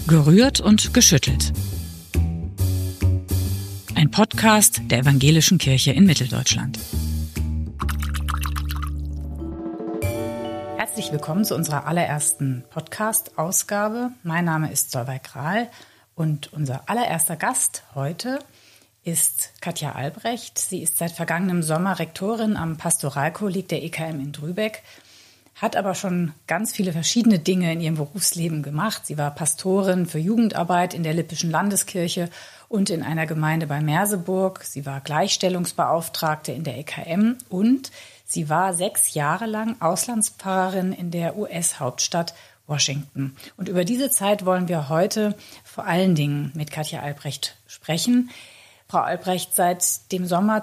Gerührt und geschüttelt. Ein Podcast der Evangelischen Kirche in Mitteldeutschland. Herzlich willkommen zu unserer allerersten Podcast-Ausgabe. Mein Name ist Solveig Kral und unser allererster Gast heute ist Katja Albrecht. Sie ist seit vergangenem Sommer Rektorin am Pastoralkolleg der EKM in Drübeck, hat aber schon ganz viele verschiedene Dinge in ihrem Berufsleben gemacht. Sie war Pastorin für Jugendarbeit in der Lippischen Landeskirche und in einer Gemeinde bei Merseburg. Sie war Gleichstellungsbeauftragte in der EKM und sie war 6 Jahre lang Auslandspfarrerin in der US-Hauptstadt Washington. Und über diese Zeit wollen wir heute vor allen Dingen mit Katja Albrecht sprechen. Frau Albrecht, seit dem Sommer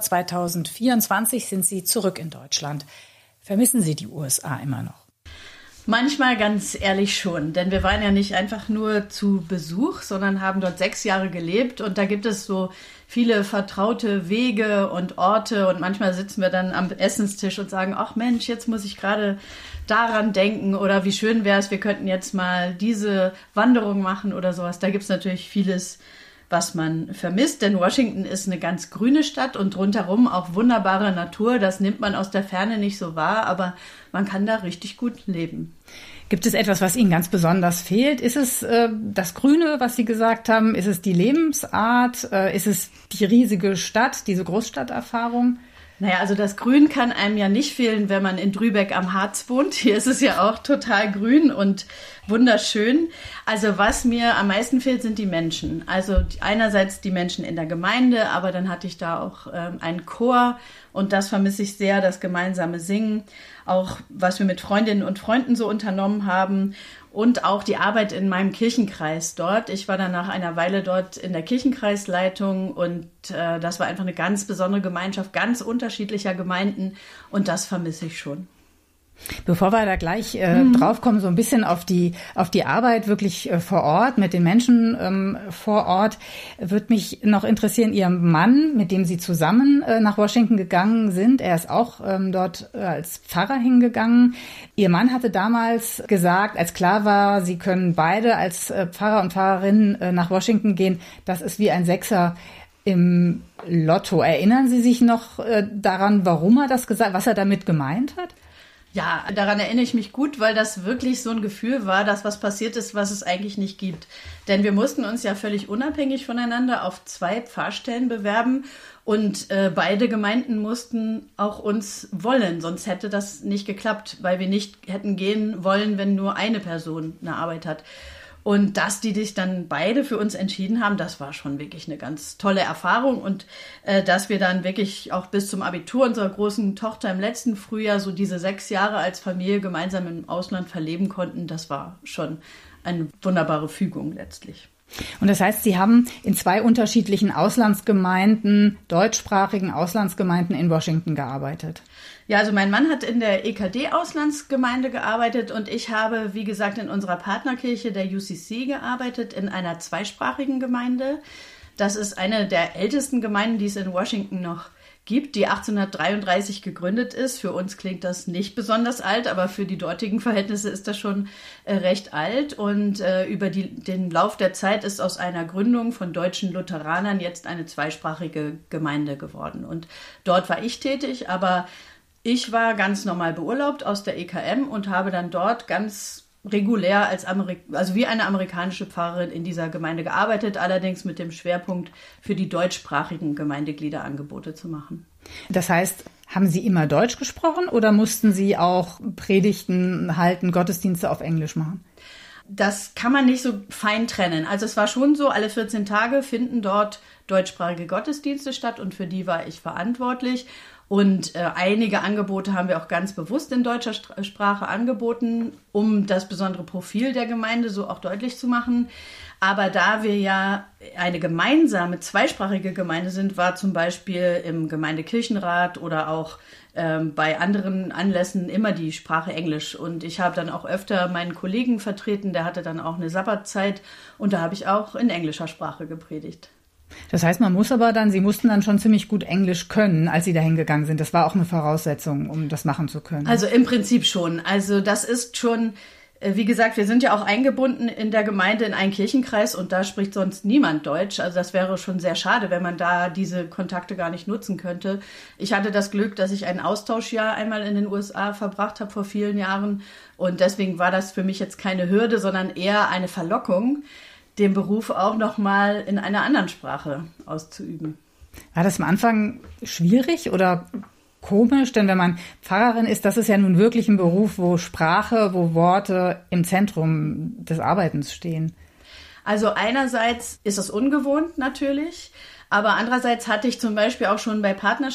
2024 sind Sie zurück in Deutschland. Vermissen Sie die USA immer noch? Manchmal ganz ehrlich schon, denn wir waren ja nicht einfach nur zu Besuch, sondern haben dort 6 Jahre gelebt und da gibt es so viele vertraute Wege und Orte und manchmal sitzen wir dann am Essenstisch und sagen, ach Mensch, jetzt muss ich gerade daran denken oder wie schön wäre es, wir könnten jetzt mal diese Wanderung machen oder sowas. Da gibt es natürlich vieles, was man vermisst, denn Washington ist eine ganz grüne Stadt und rundherum auch wunderbare Natur. Das nimmt man aus der Ferne nicht so wahr, aber man kann da richtig gut leben. Gibt es etwas, was Ihnen ganz besonders fehlt? Ist es das Grüne, was Sie gesagt haben? Ist es die Lebensart? Ist es die riesige Stadt, diese Großstadterfahrung? Naja, also das Grün kann einem ja nicht fehlen, wenn man in Drübeck am Harz wohnt. Hier ist es ja auch total grün und wunderschön. Also was mir am meisten fehlt, sind die Menschen. Also einerseits die Menschen in der Gemeinde, aber dann hatte ich da auch einen Chor und das vermisse ich sehr, das gemeinsame Singen. Auch was wir mit Freundinnen und Freunden so unternommen haben und auch die Arbeit in meinem Kirchenkreis dort. Ich war dann nach einer Weile dort in der Kirchenkreisleitung und das war einfach eine ganz besondere Gemeinschaft, ganz unterschiedlicher Gemeinden und das vermisse ich schon. Bevor wir da gleich draufkommen, so ein bisschen auf die Arbeit wirklich vor Ort, mit den Menschen vor Ort, würde mich noch interessieren, Ihr Mann, mit dem Sie zusammen nach Washington gegangen sind, er ist auch dort als Pfarrer hingegangen. Ihr Mann hatte damals gesagt, als klar war, Sie können beide als Pfarrer und Pfarrerin nach Washington gehen, das ist wie ein Sechser im Lotto. Erinnern Sie sich noch daran, warum er das gesagt, was er damit gemeint hat? Ja, daran erinnere ich mich gut, weil das wirklich so ein Gefühl war, dass was passiert ist, was es eigentlich nicht gibt. Denn wir mussten uns ja völlig unabhängig voneinander auf 2 Pfarrstellen bewerben und beide Gemeinden mussten auch uns wollen, sonst hätte das nicht geklappt, weil wir nicht hätten gehen wollen, wenn nur eine Person eine Arbeit hat. Und dass die sich dann beide für uns entschieden haben, das war schon wirklich eine ganz tolle Erfahrung. Und dass wir dann wirklich auch bis zum Abitur unserer großen Tochter im letzten Frühjahr so diese 6 Jahre als Familie gemeinsam im Ausland verleben konnten, das war schon eine wunderbare Fügung letztlich. Und das heißt, Sie haben in 2 unterschiedlichen Auslandsgemeinden, deutschsprachigen Auslandsgemeinden in Washington gearbeitet. Ja, also mein Mann hat in der EKD-Auslandsgemeinde gearbeitet und ich habe, wie gesagt, in unserer Partnerkirche der UCC gearbeitet, in einer zweisprachigen Gemeinde. Das ist eine der ältesten Gemeinden, die es in Washington noch gibt, die 1833 gegründet ist. Für uns klingt das nicht besonders alt, aber für die dortigen Verhältnisse ist das schon recht alt. Und über den Lauf der Zeit ist aus einer Gründung von deutschen Lutheranern jetzt eine zweisprachige Gemeinde geworden. Und dort war ich tätig, aber ich war ganz normal beurlaubt aus der EKM und habe dann dort ganz regulär also wie eine amerikanische Pfarrerin in dieser Gemeinde gearbeitet, allerdings mit dem Schwerpunkt für die deutschsprachigen Gemeindeglieder Angebote zu machen. Das heißt, haben Sie immer Deutsch gesprochen oder mussten Sie auch Predigten halten, Gottesdienste auf Englisch machen? Das kann man nicht so fein trennen. Also es war schon so, alle 14 Tage finden dort deutschsprachige Gottesdienste statt und für die war ich verantwortlich. Und einige Angebote haben wir auch ganz bewusst in deutscher Sprache angeboten, um das besondere Profil der Gemeinde so auch deutlich zu machen. Aber da wir ja eine gemeinsame, zweisprachige Gemeinde sind, war zum Beispiel im Gemeindekirchenrat oder auch bei anderen Anlässen immer die Sprache Englisch. Und ich habe dann auch öfter meinen Kollegen vertreten, der hatte dann auch eine Sabbatzeit und da habe ich auch in englischer Sprache gepredigt. Das heißt, Sie mussten dann schon ziemlich gut Englisch können, als Sie dahin gegangen sind. Das war auch eine Voraussetzung, um das machen zu können. Also im Prinzip schon. Also das ist schon Wie gesagt, wir sind ja auch eingebunden in der Gemeinde in einen Kirchenkreis und da spricht sonst niemand Deutsch. Also das wäre schon sehr schade, wenn man da diese Kontakte gar nicht nutzen könnte. Ich hatte das Glück, dass ich ein Austauschjahr einmal in den USA verbracht habe vor vielen Jahren und deswegen war das für mich jetzt keine Hürde, sondern eher eine Verlockung, den Beruf auch nochmal in einer anderen Sprache auszuüben. War das am Anfang schwierig oder komisch? Denn wenn man Pfarrerin ist, das ist ja nun wirklich ein Beruf, wo Sprache, wo Worte im Zentrum des Arbeitens stehen. Also einerseits ist es ungewohnt natürlich, aber andererseits hatte ich zum Beispiel auch schon bei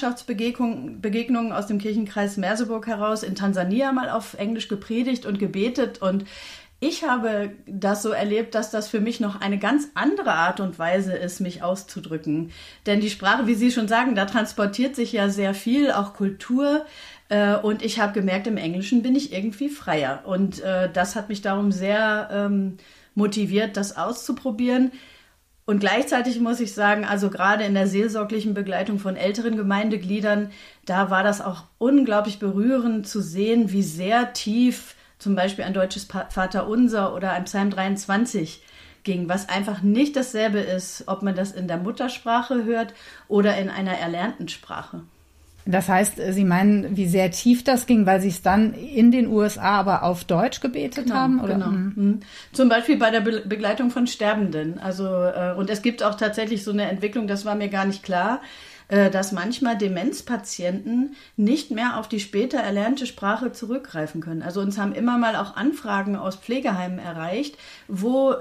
Partnerschaftsbegegnungen aus dem Kirchenkreis Merseburg heraus in Tansania mal auf Englisch gepredigt und gebetet und ich habe das so erlebt, dass das für mich noch eine ganz andere Art und Weise ist, mich auszudrücken. Denn die Sprache, wie Sie schon sagen, da transportiert sich ja sehr viel, auch Kultur. Und ich habe gemerkt, im Englischen bin ich irgendwie freier. Und das hat mich darum sehr motiviert, das auszuprobieren. Und gleichzeitig muss ich sagen, also gerade in der seelsorglichen Begleitung von älteren Gemeindegliedern, da war das auch unglaublich berührend zu sehen, wie sehr tief zum Beispiel ein deutsches Vaterunser oder ein Psalm 23 ging, was einfach nicht dasselbe ist, ob man das in der Muttersprache hört oder in einer erlernten Sprache. Das heißt, Sie meinen, wie sehr tief das ging, weil Sie es dann in den USA aber auf Deutsch gebetet haben? Oder? Genau. Mhm. Zum Beispiel bei der Begleitung von Sterbenden. Also, und es gibt auch tatsächlich so eine Entwicklung, das war mir gar nicht klar, dass manchmal Demenzpatienten nicht mehr auf die später erlernte Sprache zurückgreifen können. Also uns haben immer mal auch Anfragen aus Pflegeheimen erreicht, wo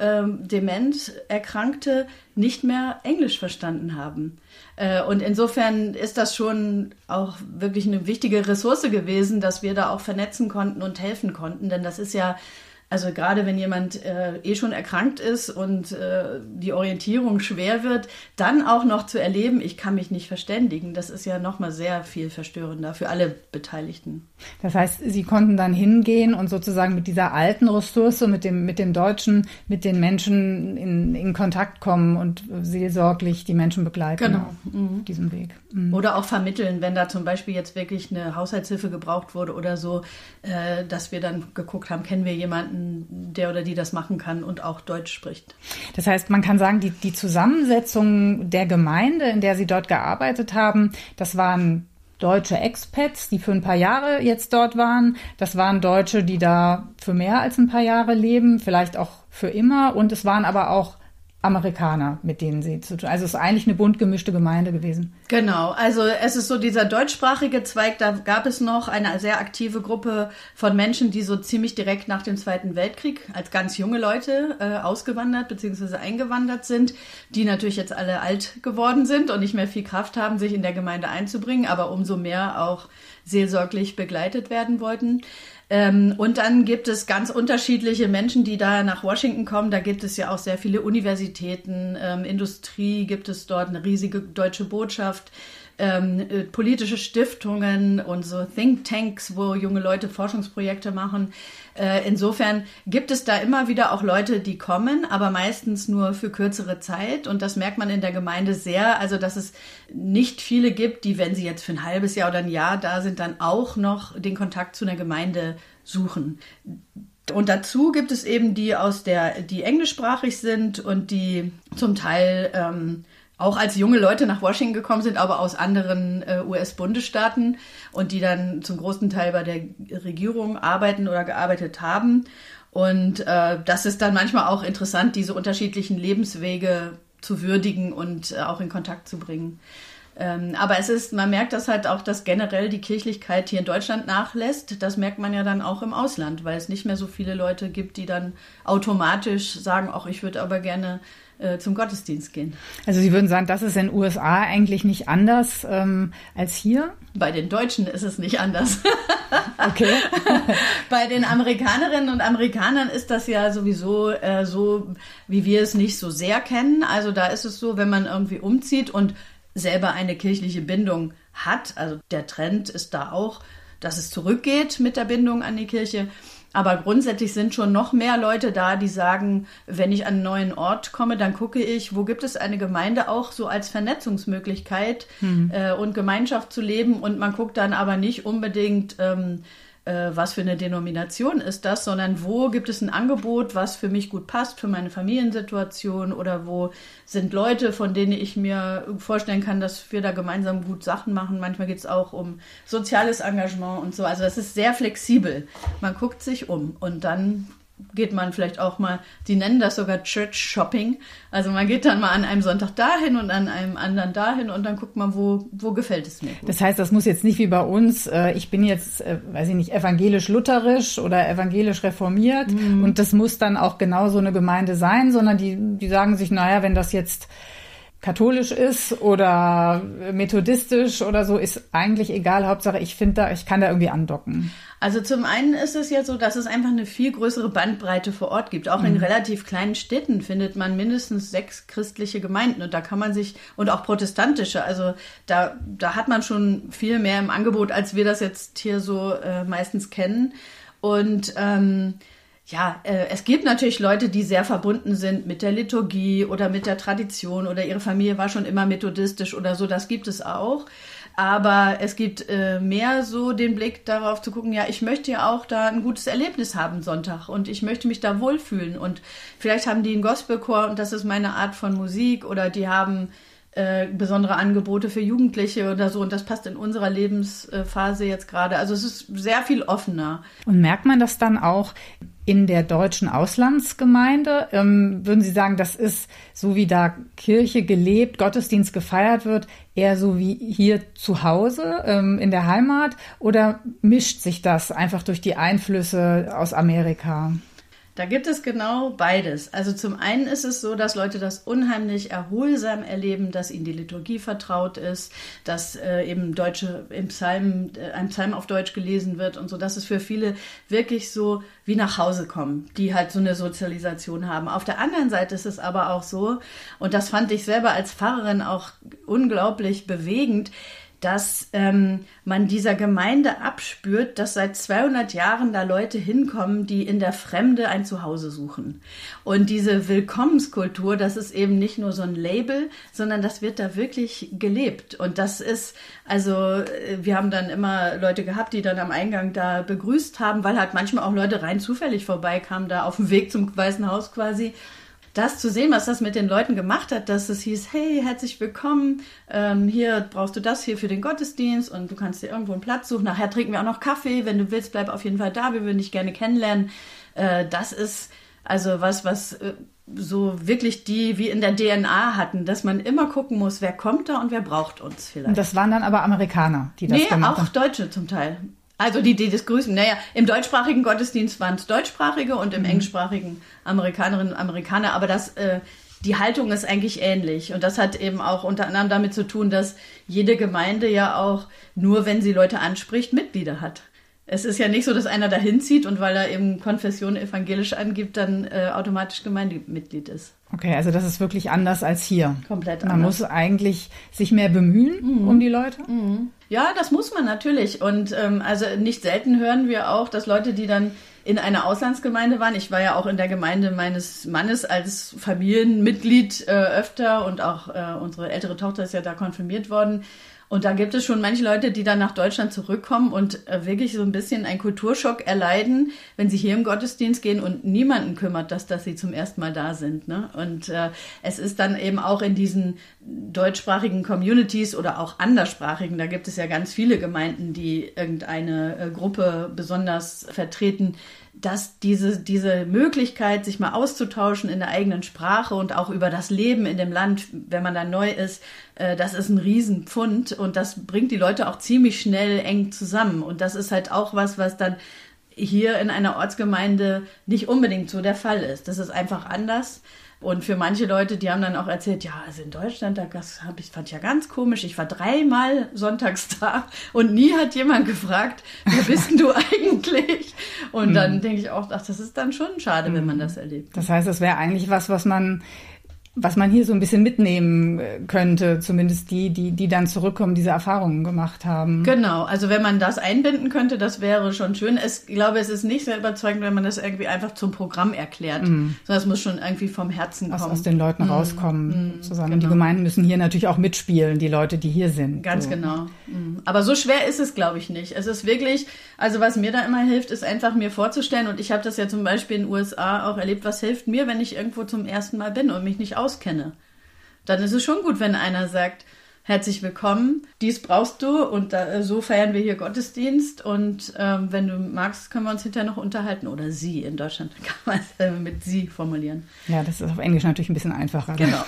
Demenzerkrankte nicht mehr Englisch verstanden haben. Und insofern ist das schon auch wirklich eine wichtige Ressource gewesen, dass wir da auch vernetzen konnten und helfen konnten. Denn das ist ja, also gerade wenn jemand schon erkrankt ist und die Orientierung schwer wird, dann auch noch zu erleben, ich kann mich nicht verständigen, das ist ja nochmal sehr viel verstörender für alle Beteiligten. Das heißt, Sie konnten dann hingehen und sozusagen mit dieser alten Ressource, mit dem Deutschen, mit den Menschen in Kontakt kommen und seelsorglich die Menschen begleiten. Genau. Auf diesem Weg. Mhm. Oder auch vermitteln, wenn da zum Beispiel jetzt wirklich eine Haushaltshilfe gebraucht wurde oder so, dass wir dann geguckt haben, kennen wir jemanden, der oder die das machen kann und auch Deutsch spricht. Das heißt, man kann sagen, die Zusammensetzung der Gemeinde, in der Sie dort gearbeitet haben, das waren deutsche Expats, die für ein paar Jahre jetzt dort waren. Das waren Deutsche, die da für mehr als ein paar Jahre leben, vielleicht auch für immer. Und es waren aber auch Amerikaner, mit denen Sie zu tun. Also es ist eigentlich eine bunt gemischte Gemeinde gewesen. Genau, also es ist so dieser deutschsprachige Zweig, da gab es noch eine sehr aktive Gruppe von Menschen, die so ziemlich direkt nach dem Zweiten Weltkrieg als ganz junge Leute ausgewandert bzw. eingewandert sind, die natürlich jetzt alle alt geworden sind und nicht mehr viel Kraft haben, sich in der Gemeinde einzubringen, aber umso mehr auch seelsorglich begleitet werden wollten. Und dann gibt es ganz unterschiedliche Menschen, die da nach Washington kommen. Da gibt es ja auch sehr viele Universitäten, Industrie gibt es dort, eine riesige deutsche Botschaft, politische Stiftungen und so Thinktanks, wo junge Leute Forschungsprojekte machen. Insofern gibt es da immer wieder auch Leute, die kommen, aber meistens nur für kürzere Zeit. Und das merkt man in der Gemeinde sehr, also dass es nicht viele gibt, die, wenn sie jetzt für ein halbes Jahr oder ein Jahr da sind, dann auch noch den Kontakt zu einer Gemeinde suchen. Und dazu gibt es eben die die englischsprachig sind und die zum Teil auch als junge Leute nach Washington gekommen sind, aber aus anderen US-Bundesstaaten und die dann zum großen Teil bei der Regierung arbeiten oder gearbeitet haben. Und das ist dann manchmal auch interessant, diese unterschiedlichen Lebenswege zu würdigen und auch in Kontakt zu bringen. Aber man merkt das halt auch, dass generell die Kirchlichkeit hier in Deutschland nachlässt. Das merkt man ja dann auch im Ausland, weil es nicht mehr so viele Leute gibt, die dann automatisch sagen, ach, ich würde aber gerne zum Gottesdienst gehen. Also Sie würden sagen, das ist in den USA eigentlich nicht anders als hier? Bei den Deutschen ist es nicht anders. Okay. Bei den Amerikanerinnen und Amerikanern ist das ja sowieso so, wie wir es nicht so sehr kennen. Also da ist es so, wenn man irgendwie umzieht und selber eine kirchliche Bindung hat, also der Trend ist da auch, dass es zurückgeht mit der Bindung an die Kirche. Aber grundsätzlich sind schon noch mehr Leute da, die sagen, wenn ich an einen neuen Ort komme, dann gucke ich, wo gibt es eine Gemeinde auch so als Vernetzungsmöglichkeit und Gemeinschaft zu leben. Und man guckt dann aber nicht unbedingt, was für eine Denomination ist das, sondern wo gibt es ein Angebot, was für mich gut passt, für meine Familiensituation, oder wo sind Leute, von denen ich mir vorstellen kann, dass wir da gemeinsam gut Sachen machen. Manchmal geht es auch um soziales Engagement und so. Also das ist sehr flexibel. Man guckt sich um und dann geht man vielleicht auch mal, die nennen das sogar Church Shopping. Also man geht dann mal an einem Sonntag dahin und an einem anderen dahin und dann guckt man, wo gefällt es mir gut. Das heißt, das muss jetzt nicht wie bei uns, ich bin jetzt, weiß ich nicht, evangelisch-lutherisch oder evangelisch-reformiert und das muss dann auch genau so eine Gemeinde sein, sondern die sagen sich, naja, wenn das jetzt katholisch ist oder methodistisch oder so, ist eigentlich egal. Hauptsache, ich kann da irgendwie andocken. Also zum einen ist es ja so, dass es einfach eine viel größere Bandbreite vor Ort gibt. Auch in relativ kleinen Städten findet man mindestens 6 christliche Gemeinden und da kann man sich, und auch protestantische, also da hat man schon viel mehr im Angebot, als wir das jetzt hier so meistens kennen. Und es gibt natürlich Leute, die sehr verbunden sind mit der Liturgie oder mit der Tradition oder ihre Familie war schon immer methodistisch oder so, das gibt es auch. Aber es gibt mehr so den Blick darauf zu gucken, ja, ich möchte ja auch da ein gutes Erlebnis haben Sonntag und ich möchte mich da wohlfühlen. Und vielleicht haben die einen Gospelchor und das ist meine Art von Musik, oder die haben besondere Angebote für Jugendliche oder so und das passt in unserer Lebensphase jetzt gerade. Also es ist sehr viel offener. Und merkt man das dann auch in der deutschen Auslandsgemeinde? Würden Sie sagen, das ist so, wie da Kirche gelebt, Gottesdienst gefeiert wird, eher so wie hier zu Hause in der Heimat, oder mischt sich das einfach durch die Einflüsse aus Amerika? Da gibt es genau beides. Also zum einen ist es so, dass Leute das unheimlich erholsam erleben, dass ihnen die Liturgie vertraut ist, dass eben ein Psalm auf Deutsch gelesen wird und so. Das ist für viele wirklich so wie nach Hause kommen, die halt so eine Sozialisation haben. Auf der anderen Seite ist es aber auch so, und das fand ich selber als Pfarrerin auch unglaublich bewegend, dass man dieser Gemeinde abspürt, dass seit 200 Jahren da Leute hinkommen, die in der Fremde ein Zuhause suchen. Und diese Willkommenskultur, das ist eben nicht nur so ein Label, sondern das wird da wirklich gelebt. Und das ist, also wir haben dann immer Leute gehabt, die dann am Eingang da begrüßt haben, weil halt manchmal auch Leute rein zufällig vorbeikamen, da auf dem Weg zum Weißen Haus quasi. Das zu sehen, was das mit den Leuten gemacht hat, dass es hieß, hey, herzlich willkommen, hier brauchst du das hier für den Gottesdienst und du kannst dir irgendwo einen Platz suchen. Nachher trinken wir auch noch Kaffee, wenn du willst, bleib auf jeden Fall da, wir würden dich gerne kennenlernen. Das ist also was so wirklich die wie in der DNA hatten, dass man immer gucken muss, wer kommt da und wer braucht uns vielleicht. Und das waren dann aber Amerikaner, die das gemacht haben? Nee, auch Deutsche zum Teil. Also die das grüßen. Naja, im deutschsprachigen Gottesdienst waren es Deutschsprachige und im englischsprachigen Amerikanerinnen und Amerikaner. Aber die Haltung ist eigentlich ähnlich. Und das hat eben auch unter anderem damit zu tun, dass jede Gemeinde ja auch nur, wenn sie Leute anspricht, Mitglieder hat. Es ist ja nicht so, dass einer dahin zieht und weil er eben Konfession evangelisch angibt, dann automatisch Gemeindemitglied ist. Okay, also das ist wirklich anders als hier. Komplett anders. Man muss eigentlich sich mehr bemühen um die Leute. Ja, das muss man natürlich. Und also nicht selten hören wir auch, dass Leute, die dann in einer Auslandsgemeinde waren, ich war ja auch in der Gemeinde meines Mannes als Familienmitglied öfter und auch unsere ältere Tochter ist ja da konfirmiert worden. Und da gibt es schon manche Leute, die dann nach Deutschland zurückkommen und wirklich so ein bisschen einen Kulturschock erleiden, wenn sie hier im Gottesdienst gehen und niemanden kümmert, dass sie zum ersten Mal da sind. Ne? Und es ist dann eben auch in diesen deutschsprachigen Communities oder auch anderssprachigen, da gibt es ja ganz viele Gemeinden, die irgendeine Gruppe besonders vertreten, dass diese Möglichkeit, sich mal auszutauschen in der eigenen Sprache und auch über das Leben in dem Land, wenn man da neu ist, das ist ein Riesenpfund und das bringt die Leute auch ziemlich schnell eng zusammen. Und das ist halt auch was dann hier in einer Ortsgemeinde nicht unbedingt so der Fall ist. Das ist einfach anders. Und für manche Leute, die haben dann auch erzählt, ja, also in Deutschland, fand ich ja ganz komisch. Ich war 3-mal sonntags da und nie hat jemand gefragt, wer bist denn du eigentlich? Und dann denke ich auch, ach, das ist dann schon schade, wenn man das erlebt. Das heißt, es wäre eigentlich was man was man hier so ein bisschen mitnehmen könnte, zumindest die dann zurückkommen, diese Erfahrungen gemacht haben. Genau, also wenn man das einbinden könnte, das wäre schon schön. Ich glaube, es ist nicht sehr überzeugend, wenn man das irgendwie einfach zum Programm erklärt, sondern es muss schon irgendwie vom Herzen kommen. Aus den Leuten rauskommen zusammen. Genau. Und die Gemeinden müssen hier natürlich auch mitspielen, die Leute, die hier sind. Ganz so. Genau. Aber so schwer ist es, glaube ich, nicht. Es ist wirklich, also was mir da immer hilft, ist einfach mir vorzustellen, und ich habe das ja zum Beispiel in den USA auch erlebt, was hilft mir, wenn ich irgendwo zum ersten Mal bin und mich nicht auskenne. Dann ist es schon gut, wenn einer sagt, herzlich willkommen, dies brauchst du und so feiern wir hier Gottesdienst und wenn du magst, können wir uns hinterher noch unterhalten. Oder Sie, in Deutschland kann man es mit Sie formulieren. Ja, das ist auf Englisch natürlich ein bisschen einfacher. Genau.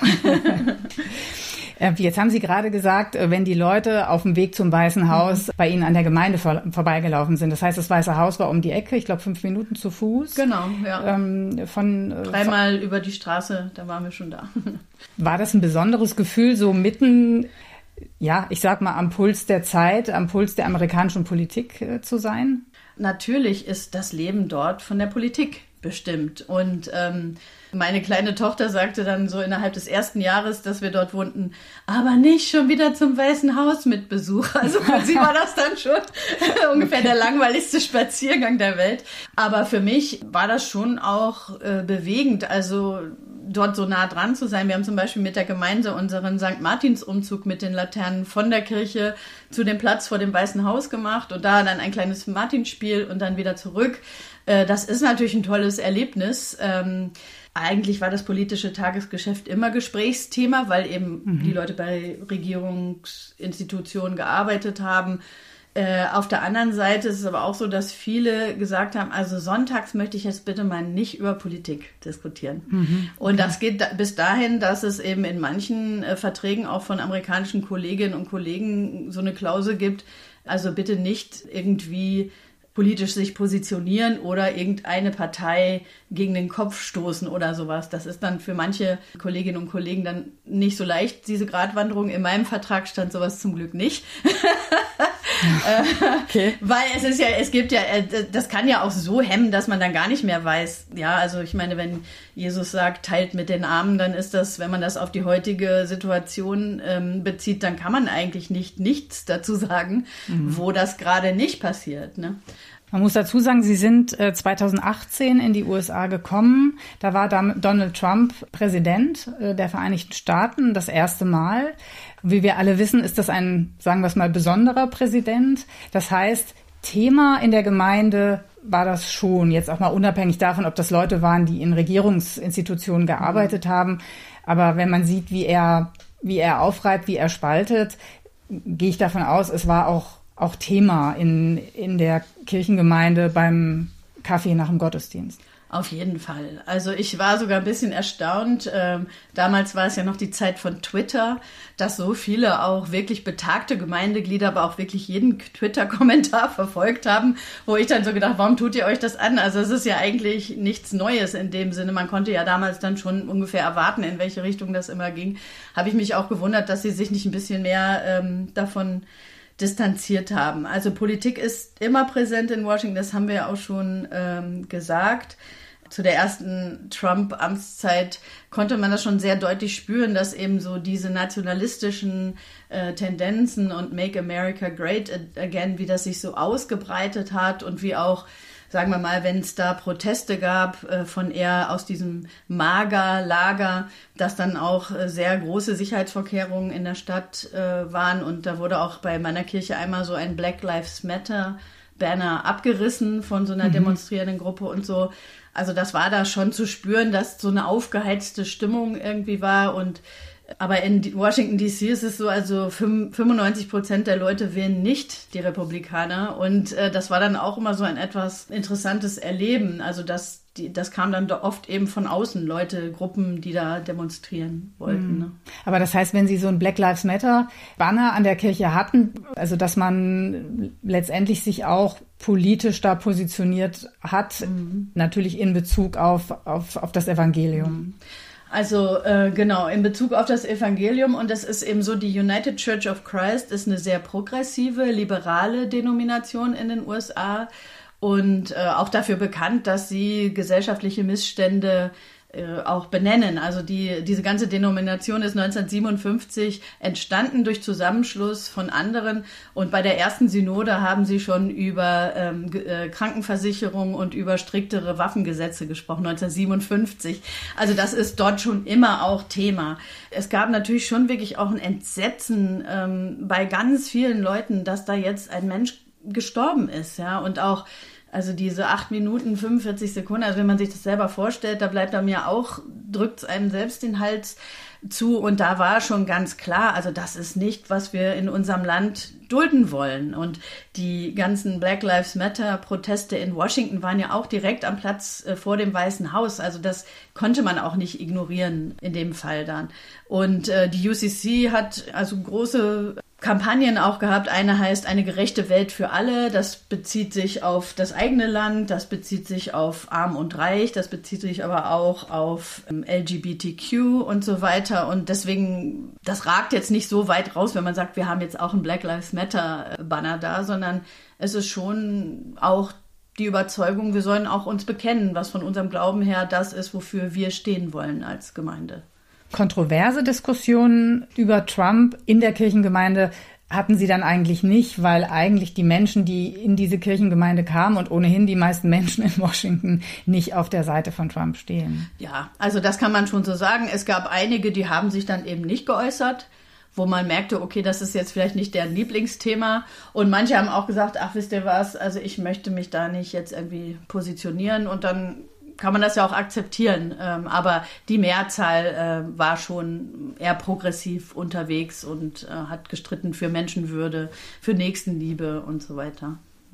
Jetzt haben Sie gerade gesagt, wenn die Leute auf dem Weg zum Weißen Haus bei Ihnen an der Gemeinde vorbeigelaufen sind. Das heißt, das Weiße Haus war um die Ecke, ich glaube 5 Minuten zu Fuß. Genau, ja. 3-mal über die Straße, da waren wir schon da. War das ein besonderes Gefühl, so mitten, ja, ich sag mal, am Puls der Zeit, am Puls der amerikanischen Politik zu sein? Natürlich ist das Leben dort von der Politik bestimmt. Und meine kleine Tochter sagte dann so innerhalb des ersten Jahres, dass wir dort wohnten, aber nicht schon wieder zum Weißen Haus mit Besuch. Also für sie war das dann schon ungefähr der langweiligste Spaziergang der Welt. Aber für mich war das schon auch bewegend, also dort so nah dran zu sein. Wir haben zum Beispiel mit der Gemeinde unseren St. Martins-Umzug mit den Laternen von der Kirche zu dem Platz vor dem Weißen Haus gemacht und da dann ein kleines Martinsspiel und dann wieder zurück. Das ist natürlich ein tolles Erlebnis. Eigentlich war das politische Tagesgeschäft immer Gesprächsthema, weil eben die Leute bei Regierungsinstitutionen gearbeitet haben. Auf der anderen Seite ist es aber auch so, dass viele gesagt haben, also sonntags möchte ich jetzt bitte mal nicht über Politik diskutieren. Und das geht bis dahin, dass es eben in manchen Verträgen auch von amerikanischen Kolleginnen und Kollegen so eine Klausel gibt, also bitte nicht irgendwie politisch sich positionieren oder irgendeine Partei gegen den Kopf stoßen oder sowas. Das ist dann für manche Kolleginnen und Kollegen dann nicht so leicht, diese Gratwanderung. In meinem Vertrag stand sowas zum Glück nicht. Okay. Weil es gibt ja, das kann ja auch so hemmen, dass man dann gar nicht mehr weiß. Ja, also ich meine, wenn Jesus sagt, teilt mit den Armen, dann ist das, wenn man das auf die heutige Situation bezieht, dann kann man eigentlich nichts dazu sagen, wo das gerade nicht passiert, ne? Man muss dazu sagen, Sie sind 2018 in die USA gekommen. Da war Donald Trump Präsident der Vereinigten Staaten, das erste Mal. Wie wir alle wissen, ist das ein, sagen wir es mal, besonderer Präsident. Das heißt, Thema in der Gemeinde war das schon, jetzt auch mal unabhängig davon, ob das Leute waren, die in Regierungsinstitutionen gearbeitet haben. Aber wenn man sieht, wie er aufreibt, wie er spaltet, gehe ich davon aus, es war auch Thema in der Kirchengemeinde beim Kaffee nach dem Gottesdienst. Auf jeden Fall. Also ich war sogar ein bisschen erstaunt. Damals war es ja noch die Zeit von Twitter, dass so viele auch wirklich betagte Gemeindeglieder, aber auch wirklich jeden Twitter-Kommentar verfolgt haben, wo ich dann so gedacht, warum tut ihr euch das an? Also es ist ja eigentlich nichts Neues in dem Sinne. Man konnte ja damals dann schon ungefähr erwarten, in welche Richtung das immer ging. Habe ich mich auch gewundert, dass sie sich nicht ein bisschen mehr davon distanziert haben. Also Politik ist immer präsent in Washington, das haben wir ja auch schon gesagt. Zu der ersten Trump-Amtszeit konnte man das schon sehr deutlich spüren, dass eben so diese nationalistischen Tendenzen und Make America Great Again, wie das sich so ausgebreitet hat und wie auch, sagen wir mal, wenn es da Proteste gab von eher aus diesem MAGA-Lager, dass dann auch sehr große Sicherheitsvorkehrungen in der Stadt waren. Und da wurde auch bei meiner Kirche einmal so ein Black Lives Matter Banner abgerissen von so einer demonstrierenden Gruppe und so. Also das war da schon zu spüren, dass so eine aufgeheizte Stimmung irgendwie war. Aber in Washington D.C. ist es so, also 95% der Leute wählen nicht die Republikaner. Und das war dann auch immer so ein etwas interessantes Erleben. Also das kam dann oft eben von außen, Gruppen, die da demonstrieren wollten. Ne? Aber das heißt, wenn Sie so ein Black Lives Matter Banner an der Kirche hatten, also dass man letztendlich sich auch politisch da positioniert hat, natürlich in Bezug auf das Evangelium. Also genau, in Bezug auf das Evangelium, und das ist eben so, die United Church of Christ ist eine sehr progressive, liberale Denomination in den USA und auch dafür bekannt, dass sie gesellschaftliche Missstände auch benennen. Also diese ganze Denomination ist 1957 entstanden durch Zusammenschluss von anderen und bei der ersten Synode haben sie schon über Krankenversicherung und über striktere Waffengesetze gesprochen, 1957. Also das ist dort schon immer auch Thema. Es gab natürlich schon wirklich auch ein Entsetzen bei ganz vielen Leuten, dass da jetzt ein Mensch gestorben ist, ja, und auch also diese 8 Minuten, 45 Sekunden, also wenn man sich das selber vorstellt, da bleibt er mir auch, drückt es einem selbst den Hals zu und da war schon ganz klar, also das ist nicht, was wir in unserem Land dulden wollen. Und die ganzen Black Lives Matter Proteste in Washington waren ja auch direkt am Platz vor dem Weißen Haus, also das konnte man auch nicht ignorieren in dem Fall dann. Und die UCC hat also große Kampagnen auch gehabt. Eine heißt Eine gerechte Welt für alle. Das bezieht sich auf das eigene Land, das bezieht sich auf Arm und Reich, das bezieht sich aber auch auf LGBTQ und so weiter. Und deswegen, das ragt jetzt nicht so weit raus, wenn man sagt, wir haben jetzt auch ein Black Lives Matter Banner da, sondern es ist schon auch die Überzeugung, wir sollen auch uns bekennen, was von unserem Glauben her das ist, wofür wir stehen wollen als Gemeinde. Kontroverse Diskussionen über Trump in der Kirchengemeinde hatten Sie dann eigentlich nicht, weil eigentlich die Menschen, die in diese Kirchengemeinde kamen und ohnehin die meisten Menschen in Washington nicht auf der Seite von Trump stehen. Ja, also das kann man schon so sagen. Es gab einige, die haben sich dann eben nicht geäußert, wo man merkte, okay, das ist jetzt vielleicht nicht deren Lieblingsthema. Und manche haben auch gesagt, ach, wisst ihr was, also ich möchte mich da nicht jetzt irgendwie positionieren und dann kann man das ja auch akzeptieren. Aber die Mehrzahl war schon eher progressiv unterwegs und hat gestritten für Menschenwürde, für Nächstenliebe und so weiter.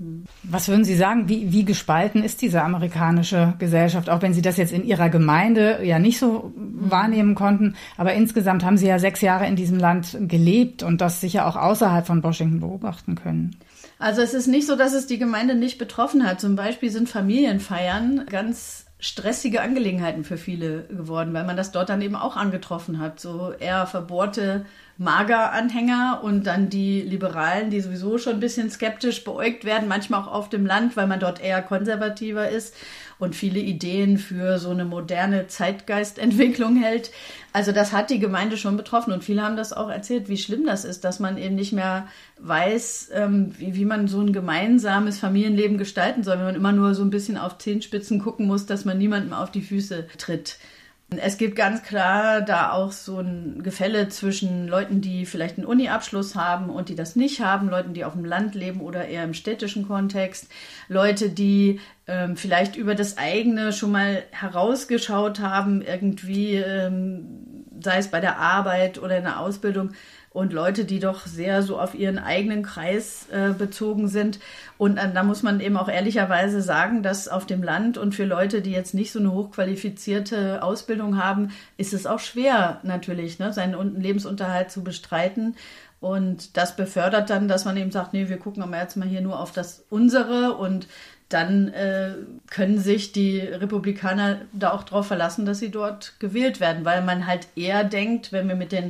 Was würden Sie sagen, wie gespalten ist diese amerikanische Gesellschaft, auch wenn Sie das jetzt in Ihrer Gemeinde ja nicht so wahrnehmen konnten, aber insgesamt haben Sie ja 6 Jahre in diesem Land gelebt und das sicher auch außerhalb von Washington beobachten können. Also es ist nicht so, dass es die Gemeinde nicht betroffen hat. Zum Beispiel sind Familienfeiern ganz stressige Angelegenheiten für viele geworden, weil man das dort dann eben auch angetroffen hat. So eher verbohrte Mager-Anhänger und dann die Liberalen, die sowieso schon ein bisschen skeptisch beäugt werden, manchmal auch auf dem Land, weil man dort eher konservativer ist und viele Ideen für so eine moderne Zeitgeistentwicklung hält. Also das hat die Gemeinde schon betroffen und viele haben das auch erzählt, wie schlimm das ist, dass man eben nicht mehr weiß, wie man so ein gemeinsames Familienleben gestalten soll, wenn man immer nur so ein bisschen auf Zehenspitzen gucken muss, dass man niemandem auf die Füße tritt. Es gibt ganz klar da auch so ein Gefälle zwischen Leuten, die vielleicht einen Uni-Abschluss haben und die das nicht haben, Leuten, die auf dem Land leben oder eher im städtischen Kontext, Leute, die vielleicht über das eigene schon mal herausgeschaut haben, irgendwie, sei es bei der Arbeit oder in der Ausbildung, und Leute, die doch sehr so auf ihren eigenen Kreis bezogen sind. Und da muss man eben auch ehrlicherweise sagen, dass auf dem Land und für Leute, die jetzt nicht so eine hochqualifizierte Ausbildung haben, ist es auch schwer natürlich, ne, seinen Lebensunterhalt zu bestreiten. Und das befördert dann, dass man eben sagt, nee, wir gucken aber jetzt mal hier nur auf das Unsere und dann können sich die Republikaner da auch drauf verlassen, dass sie dort gewählt werden, weil man halt eher denkt, wenn wir mit den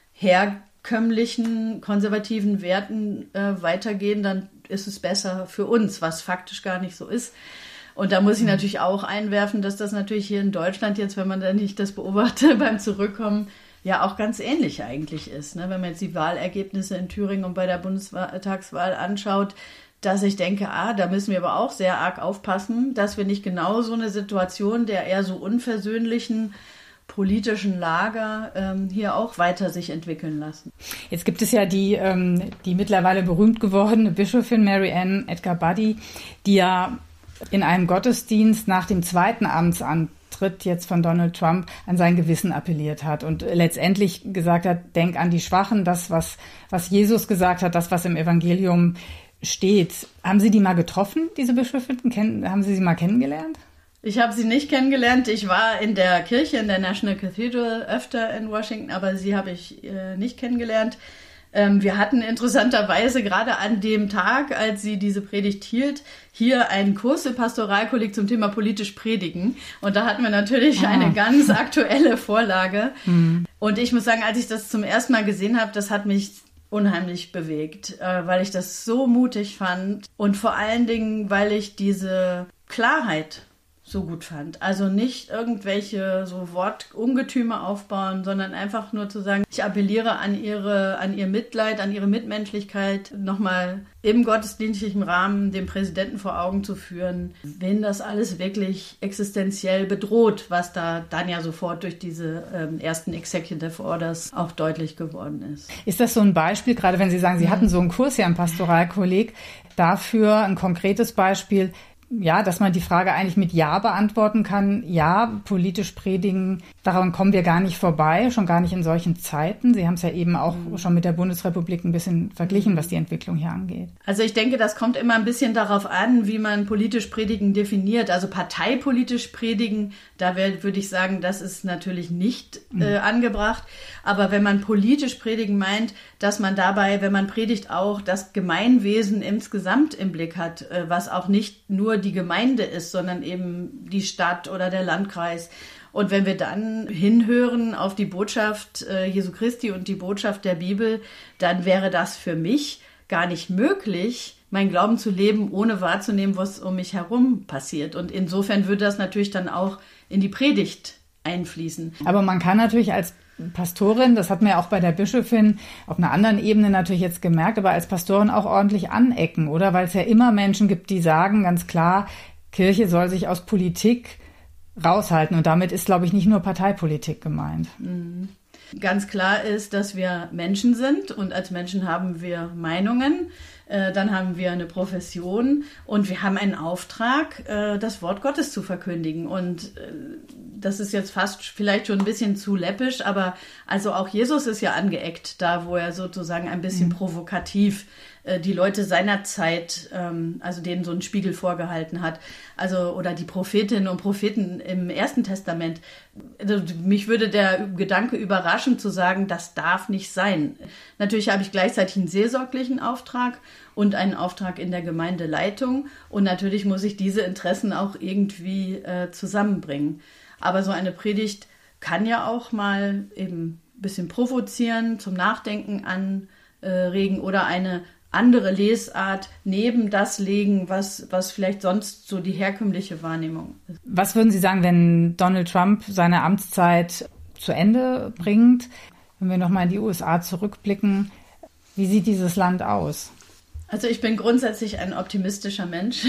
herkömmlichen konservativen Werten weitergehen, dann ist es besser für uns, was faktisch gar nicht so ist. Und da muss ich natürlich auch einwerfen, dass das natürlich hier in Deutschland jetzt, wenn man da nicht das beobachtet beim Zurückkommen, ja auch ganz ähnlich eigentlich ist. Ne? Wenn man jetzt die Wahlergebnisse in Thüringen und bei der Bundestagswahl anschaut, dass ich denke, da müssen wir aber auch sehr arg aufpassen, dass wir nicht genau so eine Situation der eher so unversöhnlichen politischen Lager hier auch weiter sich entwickeln lassen. Jetzt gibt es ja die mittlerweile berühmt gewordene Bischöfin Mary Ann Edgar Buddy, die ja in einem Gottesdienst nach dem 2. Amtsantritt jetzt von Donald Trump an sein Gewissen appelliert hat und letztendlich gesagt hat, denk an die Schwachen, das, was Jesus gesagt hat, das, was im Evangelium steht. Haben Sie die mal getroffen, diese Bischöfin? Haben Sie sie mal kennengelernt? Ich habe sie nicht kennengelernt. Ich war in der Kirche, in der National Cathedral öfter in Washington, aber sie habe ich nicht kennengelernt. Wir hatten interessanterweise gerade an dem Tag, als sie diese Predigt hielt, hier einen Kurs im Pastoralkolleg zum Thema politisch predigen. Und da hatten wir natürlich eine ganz aktuelle Vorlage. Und ich muss sagen, als ich das zum ersten Mal gesehen habe, das hat mich unheimlich bewegt, weil ich das so mutig fand und vor allen Dingen, weil ich diese Klarheit so gut fand. Also nicht irgendwelche so Wortungetüme aufbauen, sondern einfach nur zu sagen, ich appelliere an ihr Mitleid, an ihre Mitmenschlichkeit, nochmal im gottesdienstlichen Rahmen dem Präsidenten vor Augen zu führen, wen das alles wirklich existenziell bedroht, was da dann ja sofort durch diese ersten Executive Orders auch deutlich geworden ist. Ist das so ein Beispiel, gerade wenn Sie sagen, Sie hatten so einen Kurs ja im Pastoralkolleg, dafür ein konkretes Beispiel, ja, dass man die Frage eigentlich mit Ja beantworten kann. Ja, politisch predigen, daran kommen wir gar nicht vorbei, schon gar nicht in solchen Zeiten. Sie haben es ja eben auch schon mit der Bundesrepublik ein bisschen verglichen, was die Entwicklung hier angeht. Also ich denke, das kommt immer ein bisschen darauf an, wie man politisch predigen definiert. Also parteipolitisch predigen, da würde ich sagen, das ist natürlich nicht angebracht. Aber wenn man politisch predigen meint, dass man dabei, wenn man predigt, auch das Gemeinwesen insgesamt im Blick hat, was auch nicht nur die Gemeinde ist, sondern eben die Stadt oder der Landkreis. Und wenn wir dann hinhören auf die Botschaft Jesu Christi und die Botschaft der Bibel, dann wäre das für mich gar nicht möglich, meinen Glauben zu leben, ohne wahrzunehmen, was um mich herum passiert. Und insofern würde das natürlich dann auch in die Predigt einfließen. Aber man kann natürlich als Pastorin, das hat man ja auch bei der Bischöfin auf einer anderen Ebene natürlich jetzt gemerkt, aber als Pastorin auch ordentlich anecken, oder? Weil es ja immer Menschen gibt, die sagen ganz klar, Kirche soll sich aus Politik raushalten. Und damit ist, glaube ich, nicht nur Parteipolitik gemeint. Ganz klar ist, dass wir Menschen sind und als Menschen haben wir Meinungen. Dann haben wir eine Profession und wir haben einen Auftrag, das Wort Gottes zu verkündigen. Und das ist jetzt fast vielleicht schon ein bisschen zu läppisch, aber also auch Jesus ist ja angeeckt, da wo er sozusagen ein bisschen provokativ die Leute seiner Zeit, also denen so einen Spiegel vorgehalten hat. Also, oder die Prophetinnen und Propheten im Ersten Testament. Also, mich würde der Gedanke überraschen, zu sagen, das darf nicht sein. Natürlich habe ich gleichzeitig einen seelsorglichen Auftrag und einen Auftrag in der Gemeindeleitung. Und natürlich muss ich diese Interessen auch irgendwie zusammenbringen. Aber so eine Predigt kann ja auch mal eben ein bisschen provozieren, zum Nachdenken anregen oder eine andere Lesart neben das legen, was vielleicht sonst so die herkömmliche Wahrnehmung ist. Was würden Sie sagen, wenn Donald Trump seine Amtszeit zu Ende bringt? Wenn wir nochmal in die USA zurückblicken, wie sieht dieses Land aus? Also ich bin grundsätzlich ein optimistischer Mensch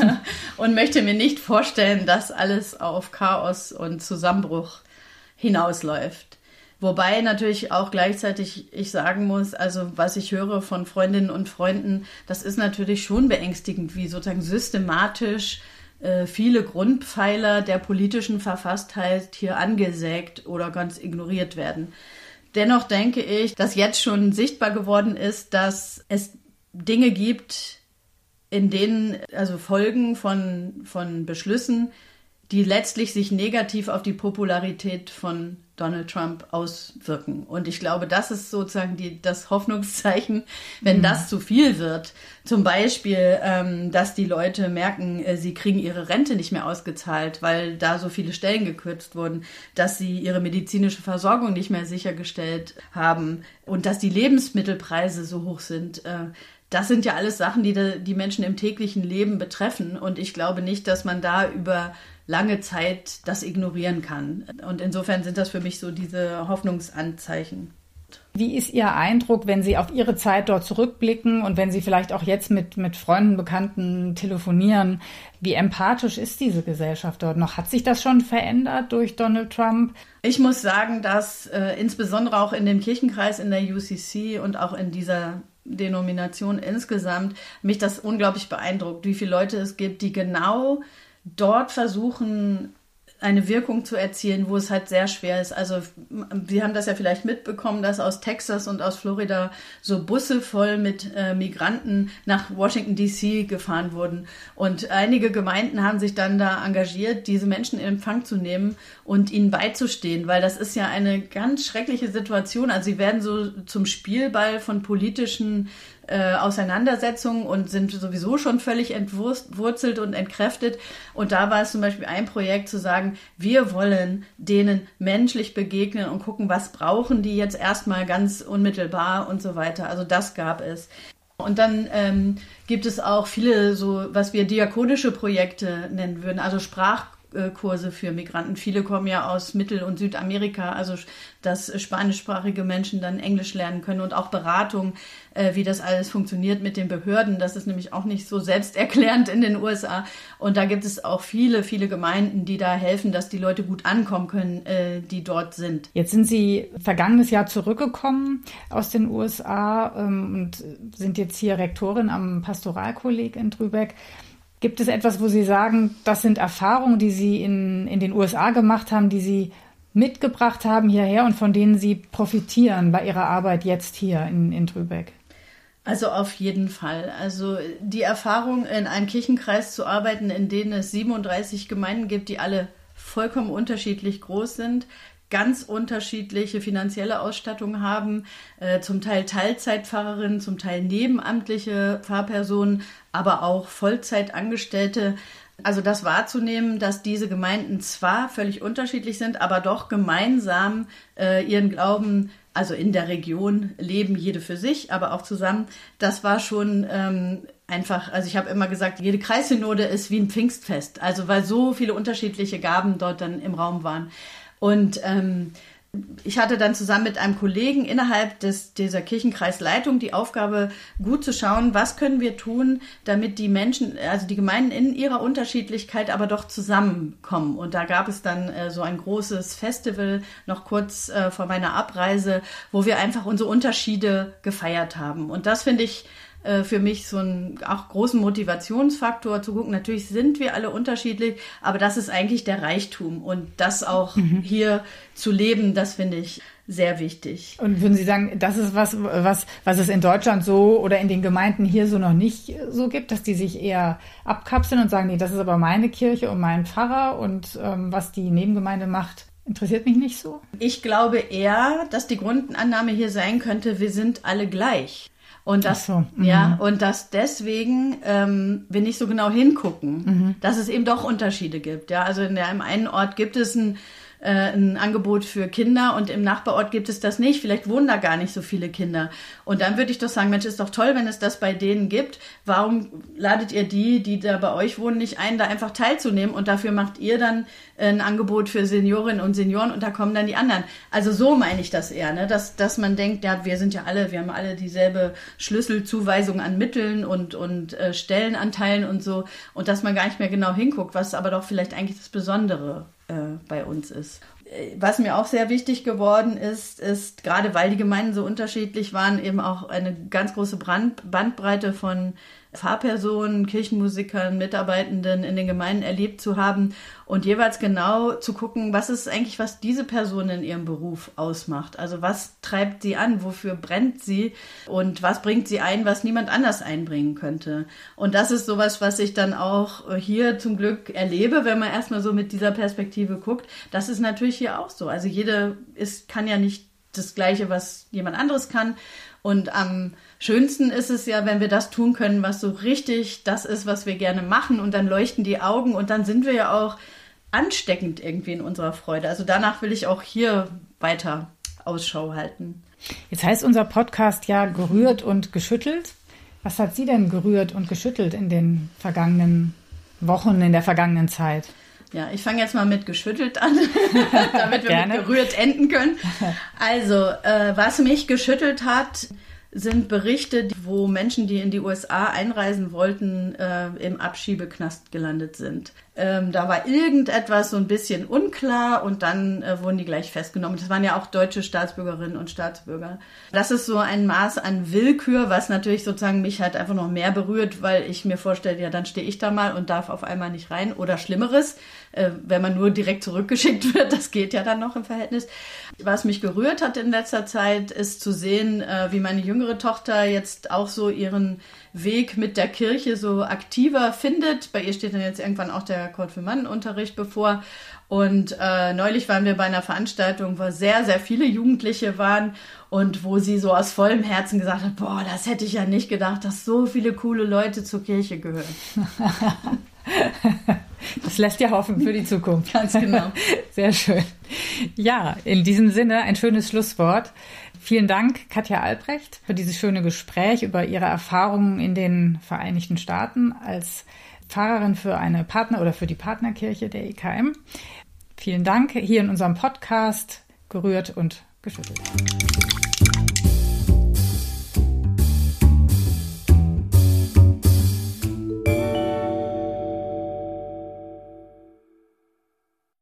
und möchte mir nicht vorstellen, dass alles auf Chaos und Zusammenbruch hinausläuft. Wobei natürlich auch gleichzeitig ich sagen muss, also was ich höre von Freundinnen und Freunden, das ist natürlich schon beängstigend, wie sozusagen systematisch viele Grundpfeiler der politischen Verfasstheit hier angesägt oder ganz ignoriert werden. Dennoch denke ich, dass jetzt schon sichtbar geworden ist, dass es Dinge gibt, in denen also Folgen von Beschlüssen, die letztlich sich negativ auf die Popularität von Donald Trump auswirken. Und ich glaube, das ist sozusagen das Hoffnungszeichen, wenn das zu viel wird. Zum Beispiel, dass die Leute merken, sie kriegen ihre Rente nicht mehr ausgezahlt, weil da so viele Stellen gekürzt wurden, dass sie ihre medizinische Versorgung nicht mehr sichergestellt haben und dass die Lebensmittelpreise so hoch sind. Das sind ja alles Sachen, die Menschen im täglichen Leben betreffen. Und ich glaube nicht, dass man da über lange Zeit das ignorieren kann. Und insofern sind das für mich so diese Hoffnungsanzeichen. Wie ist Ihr Eindruck, wenn Sie auf Ihre Zeit dort zurückblicken und wenn Sie vielleicht auch jetzt mit Freunden, Bekannten telefonieren? Wie empathisch ist diese Gesellschaft dort noch? Hat sich das schon verändert durch Donald Trump? Ich muss sagen, dass insbesondere auch in dem Kirchenkreis in der UCC und auch in dieser Denomination insgesamt mich das unglaublich beeindruckt, wie viele Leute es gibt, die genau dort versuchen, eine Wirkung zu erzielen, wo es halt sehr schwer ist. Also Sie haben das ja vielleicht mitbekommen, dass aus Texas und aus Florida so Busse voll mit Migranten nach Washington D.C. gefahren wurden. Und einige Gemeinden haben sich dann da engagiert, diese Menschen in Empfang zu nehmen und ihnen beizustehen, weil das ist ja eine ganz schreckliche Situation. Also sie werden so zum Spielball von politischen Auseinandersetzungen und sind sowieso schon völlig entwurzelt und entkräftet. Und da war es zum Beispiel ein Projekt zu sagen, wir wollen denen menschlich begegnen und gucken, was brauchen die jetzt erstmal ganz unmittelbar und so weiter. Also das gab es. Und dann gibt es auch viele so, was wir diakonische Projekte nennen würden, also Sprachkurse für Migranten. Viele kommen ja aus Mittel- und Südamerika, also dass spanischsprachige Menschen dann Englisch lernen können und auch Beratung, wie das alles funktioniert mit den Behörden. Das ist nämlich auch nicht so selbsterklärend in den USA. Und da gibt es auch viele, viele Gemeinden, die da helfen, dass die Leute gut ankommen können, die dort sind. Jetzt sind Sie vergangenes Jahr zurückgekommen aus den USA und sind jetzt hier Rektorin am Pastoralkolleg in Drübeck. Gibt es etwas, wo Sie sagen, das sind Erfahrungen, die Sie in den USA gemacht haben, die Sie mitgebracht haben hierher und von denen Sie profitieren bei Ihrer Arbeit jetzt hier in Drübeck? Also auf jeden Fall. Also die Erfahrung, in einem Kirchenkreis zu arbeiten, in denen es 37 Gemeinden gibt, die alle vollkommen unterschiedlich groß sind, ganz unterschiedliche finanzielle Ausstattung haben, zum Teil Teilzeitpfarrerinnen, zum Teil nebenamtliche Pfarrpersonen, aber auch Vollzeitangestellte. Also das wahrzunehmen, dass diese Gemeinden zwar völlig unterschiedlich sind, aber doch gemeinsam ihren Glauben, also in der Region leben, jede für sich, aber auch zusammen. Das war schon einfach, also ich habe immer gesagt, jede Kreissynode ist wie ein Pfingstfest, also weil so viele unterschiedliche Gaben dort dann im Raum waren. Und ich hatte dann zusammen mit einem Kollegen innerhalb dieser Kirchenkreisleitung die Aufgabe, gut zu schauen, was können wir tun, damit die Menschen, also die Gemeinden in ihrer Unterschiedlichkeit aber doch zusammenkommen. Und da gab es dann so ein großes Festival noch kurz vor meiner Abreise, wo wir einfach unsere Unterschiede gefeiert haben. Und das finde ich für mich so einen auch großen Motivationsfaktor zu gucken. Natürlich sind wir alle unterschiedlich, aber das ist eigentlich der Reichtum und das auch hier zu leben, das finde ich sehr wichtig. Und würden Sie sagen, das ist was es in Deutschland so oder in den Gemeinden hier so noch nicht so gibt, dass die sich eher abkapseln und sagen, nee, das ist aber meine Kirche und mein Pfarrer und was die Nebengemeinde macht, interessiert mich nicht so? Ich glaube eher, dass die Grundannahme hier sein könnte, wir sind alle gleich. Und das, und dass deswegen wir nicht so genau hingucken, dass es eben doch Unterschiede gibt. Ja, also in einem einen Ort gibt es ein Angebot für Kinder und im Nachbarort gibt es das nicht. Vielleicht wohnen da gar nicht so viele Kinder. Und dann würde ich doch sagen, Mensch, ist doch toll, wenn es das bei denen gibt. Warum ladet ihr die da bei euch wohnen, nicht ein, da einfach teilzunehmen? Und dafür macht ihr dann ein Angebot für Seniorinnen und Senioren und da kommen dann die anderen. Also so meine ich das eher, ne? Dass man denkt, ja, wir haben alle dieselbe Schlüsselzuweisung an Mitteln und Stellenanteilen und so. Und dass man gar nicht mehr genau hinguckt, was aber doch vielleicht eigentlich das Besondere bei uns ist. Was mir auch sehr wichtig geworden ist, gerade weil die Gemeinden so unterschiedlich waren, eben auch eine ganz große Bandbreite von Pfarrpersonen, Kirchenmusikern, Mitarbeitenden in den Gemeinden erlebt zu haben und jeweils genau zu gucken, was ist eigentlich, was diese Person in ihrem Beruf ausmacht. Also was treibt sie an, wofür brennt sie und was bringt sie ein, was niemand anders einbringen könnte. Und das ist sowas, was ich dann auch hier zum Glück erlebe, wenn man erstmal so mit dieser Perspektive guckt. Das ist natürlich hier auch so. Also jede kann ja nicht das Gleiche, was jemand anderes kann. Und am schönsten ist es ja, wenn wir das tun können, was so richtig das ist, was wir gerne machen. Und dann leuchten die Augen und dann sind wir ja auch ansteckend irgendwie in unserer Freude. Also danach will ich auch hier weiter Ausschau halten. Jetzt heißt unser Podcast ja gerührt und geschüttelt. Was hat Sie denn gerührt und geschüttelt in den vergangenen Wochen, in der vergangenen Zeit? Ja, ich fange jetzt mal mit geschüttelt an, damit wir mit gerührt enden können. Also, was mich geschüttelt hat, sind Berichte, wo Menschen, die in die USA einreisen wollten, im Abschiebeknast gelandet sind. Da war irgendetwas so ein bisschen unklar und dann wurden die gleich festgenommen. Das waren ja auch deutsche Staatsbürgerinnen und Staatsbürger. Das ist so ein Maß an Willkür, was natürlich sozusagen mich halt einfach noch mehr berührt, weil ich mir vorstelle, ja, dann stehe ich da mal und darf auf einmal nicht rein oder Schlimmeres, wenn man nur direkt zurückgeschickt wird. Das geht ja dann noch im Verhältnis. Was mich gerührt hat in letzter Zeit, ist zu sehen, wie meine jüngere Tochter jetzt auch so ihren Weg mit der Kirche so aktiver findet. Bei ihr steht dann jetzt irgendwann auch der Konfirmandenunterricht bevor. Und neulich waren wir bei einer Veranstaltung, wo sehr, sehr viele Jugendliche waren und wo sie so aus vollem Herzen gesagt hat, boah, das hätte ich ja nicht gedacht, dass so viele coole Leute zur Kirche gehören. Das lässt ja hoffen für die Zukunft. Ganz genau. Sehr schön. Ja, in diesem Sinne ein schönes Schlusswort. Vielen Dank, Katja Albrecht, für dieses schöne Gespräch über Ihre Erfahrungen in den Vereinigten Staaten als Pfarrerin für eine für die Partnerkirche der EKM. Vielen Dank hier in unserem Podcast Gerührt und geschüttelt.